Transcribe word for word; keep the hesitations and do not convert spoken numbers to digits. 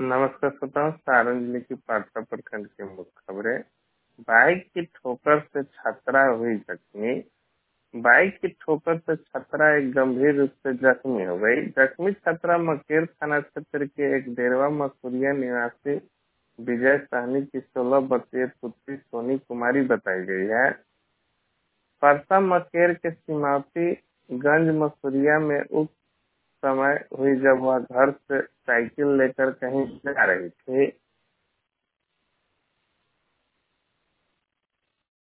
नमस्कार श्रोताओं, सारण जिले की पात्रा प्रखंड की मुख्य खबरें। बाइक की ठोकर से छात्रा हुई जख्मी। बाइक की ठोकर से छात्रा एक गंभीर रूप से जख्मी हो गई। जख्मी छात्रा मकेर थाना क्षेत्र के एक डेरवा मसूरिया निवासी विजय सहनी की सोलह वर्षीय पुत्री सोनी कुमारी बताई गई है। परसा मकेर के सीमावती गंज मसूरिया में उक्त समय हुई जब वह घर से साइकिल लेकर कहीं जा रही थी।